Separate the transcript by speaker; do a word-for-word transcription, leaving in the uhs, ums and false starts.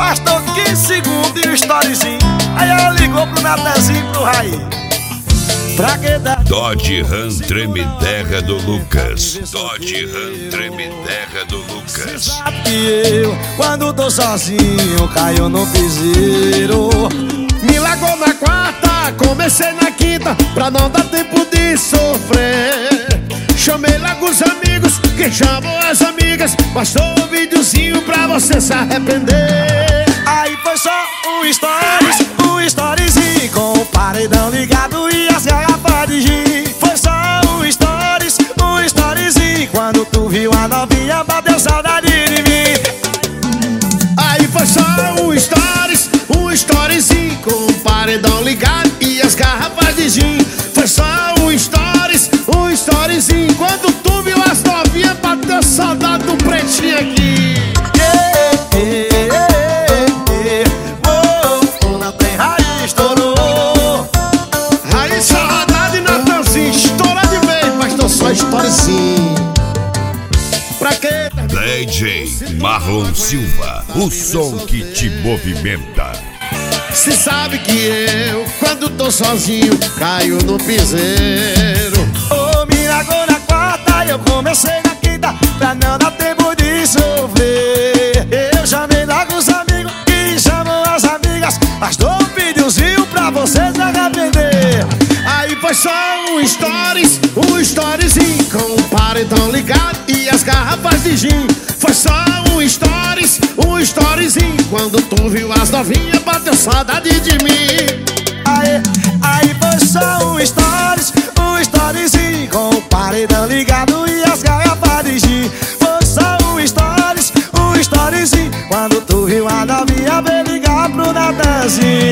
Speaker 1: Bastou quinze segundos e o storyzinho. Aí ela ligou pro Natanzinho e pro Raí. Pra que dar
Speaker 2: Dodge Ram Treme Terra do Lucas. Dodge Ram Treme Terra do Lucas.
Speaker 1: Sabe que eu, quando tô sozinho, caio no piseiro.
Speaker 3: Me largou na quarta, comecei na quinta, pra não dar tempo de sofrer. Chamei logo os amigos, que chamam as amigas. Bastou um videozinho pra você se arrepender.
Speaker 1: Aí foi só um stories, um storyzinho com o paredão ligado e as garrafas de gin. Foi só um stories, um storyzinho. Quando tu viu a novinha, bateu saudade de mim.
Speaker 3: Aí foi só um stories, um storyzinho com o paredão ligado e as garrafas de gin. Foi só um stories, um storyzinho. Quando tu viu as novinhas, bateu saudade do pretinho aqui.
Speaker 1: Yeah, yeah, yeah, oh, oh, não tem Raí, estourou.
Speaker 3: Raí, saudade e Natanzinho, estoura de vez, mas tô só storyzinho. Pra quê?
Speaker 2: D J Marlon Silva, o som que te movimenta.
Speaker 3: Se sabe que eu, quando tô sozinho, caio no piseiro.
Speaker 1: Oh, me largou na quarta, eu comecei na quinta, pra não dar tempo de sofrer. Eu chamei logo os amigos que chamam as amigas. Bastou um videozinho pra você se arrepender.
Speaker 3: Aí foi só um stories, um storyzinho com o paredão ligado e as garrafas de gin. Foi só um stories, um storyzinho. Quando tu viu as novinhas, bateu saudade de mim.
Speaker 1: Aí, aí foi só um stories, um storyzinho com o paredão ligado e as garrafas de gin. Foi só um stories, um storyzinho. Quando tu viu a novinha, veio ligar pro Natanzinho.